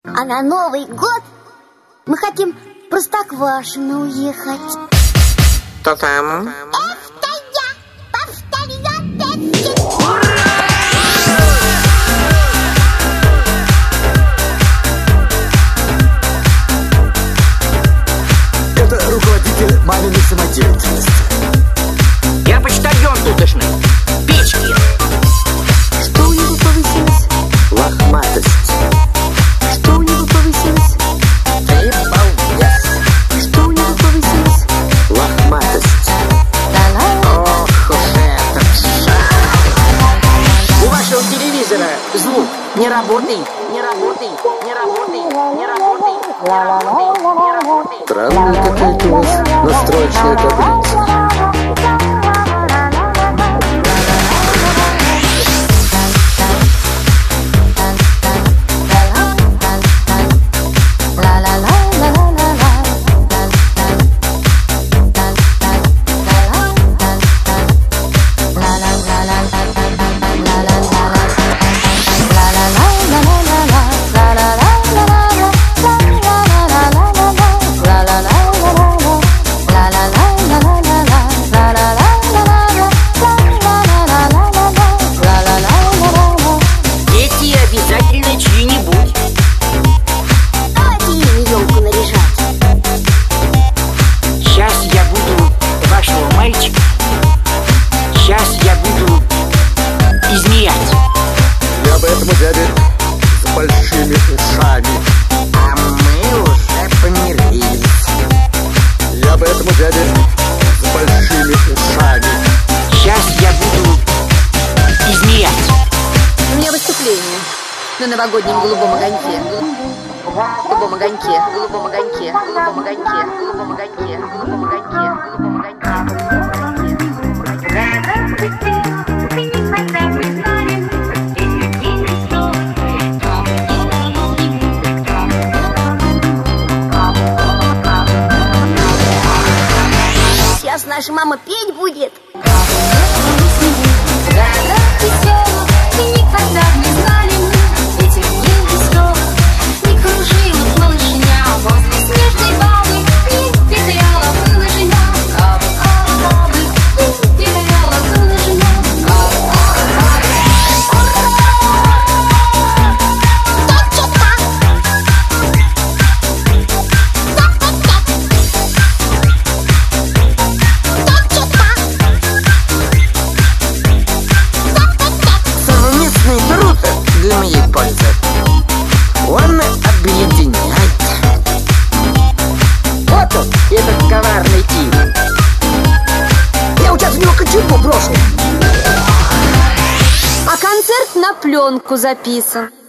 А на Новый год мы хотим в Простоквашино уехать. Кто там? Это я! Повторяю! Это руководитель маминой самодеятельности. Я почтальон тутошный. Печки. Что у него повысилось? Лохматость. Что у него повысилось? Ты балбес. Что у него повысилось? Лохматость. Ох уж этот У вашего телевизора звук не работает, не работает, не работает, не работает, не работает, не работает. Странная какая-то у вас настроечная таблица. Сейчас я буду измерять. Я бы этому дяде с большими ушами. А мы уже помирились. Я бы этому дяде с большими ушами. Сейчас я буду измерять. У меня выступление на новогоднем голубом огоньке. Голубом огоньке, голубом огоньке, голубом огоньке, голубом огоньке, голубом огоньке, голубом огоньке. Сейчас наша мама петь будет. Для моей пользы. Он объединяет. Вот он, этот коварный тип. Я у тебя в него кочергу брошу. А концерт на пленку записан.